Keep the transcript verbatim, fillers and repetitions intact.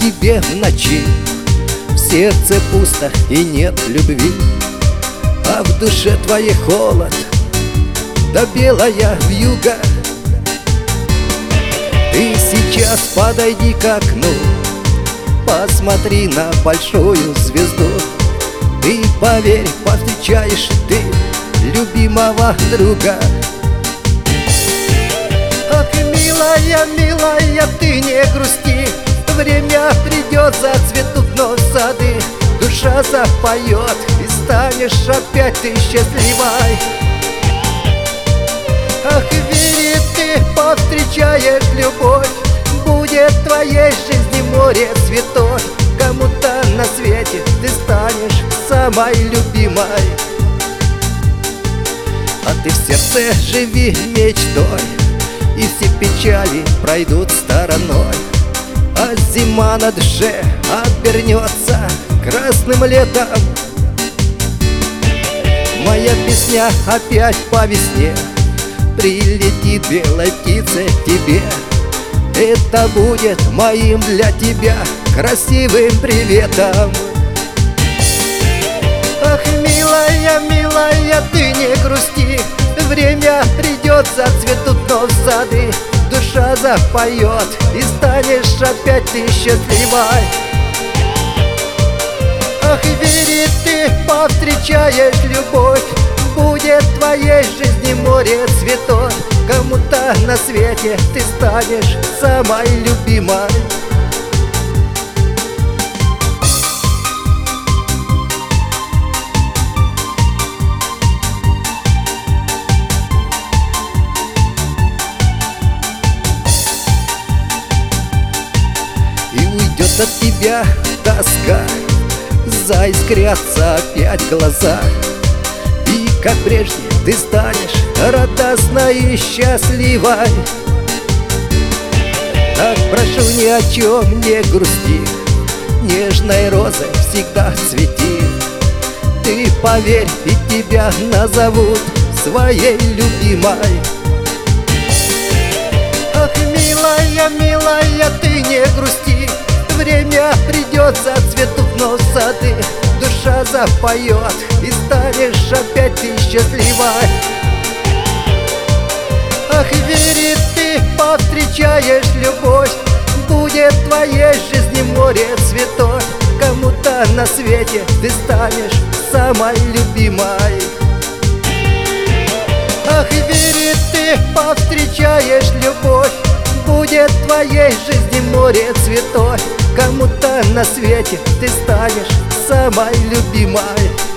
тебе в ночи. В сердце пусто и нет любви, а в душе твоей холод, да белая вьюга. Ты сейчас подойди к окну, посмотри на большую звезду. Ты поверь, повстречаешь ты любимого друга. Ах, милая, милая, ты не грусти, время придет, зацветут вновь сады. Душа запоет, и станешь опять ты счастливой. Ах, верит ты, повстречаешь любовь, будет в твоей жизни море цветов. Кому-то на свете ты станешь самой любимой. А ты в сердце живи мечтой, и все печали пройдут стороной. А зима на душе обернется красным летом. Моя песня опять по весне прилетит белой птицей к тебе. Это будет моим для тебя красивым приветом. Ах, милая, милая, ты не грусти, время придет, зацветут вновь сады. Душа запоет, и станешь опять ты счастливой. Ах, верит ты, повстречаешь любовь, будет в твоей жизни море цветов. Кому-то на свете ты станешь самой любимой. И уйдет от тебя тоска, заискрятся опять глаза, и как прежде ты станешь радостной и счастливой. Так прошу, ни о чем не грусти, нежной розой всегда цвети. Ты поверь, и тебя назовут своей любимой. Ах, милая, милая, ты не грусти, время придет, зацветут вновь сады. Душа запоет, и станешь опять ты счастливой. Ах, верит ты, повстречаешь любовь, будет в твоей жизни море цветов. Кому-то на свете ты станешь самой любимой. Ах, верит ты, повстречаешь любовь, будет в твоей жизни море цветов. Кому-то на свете ты станешь самой любимой.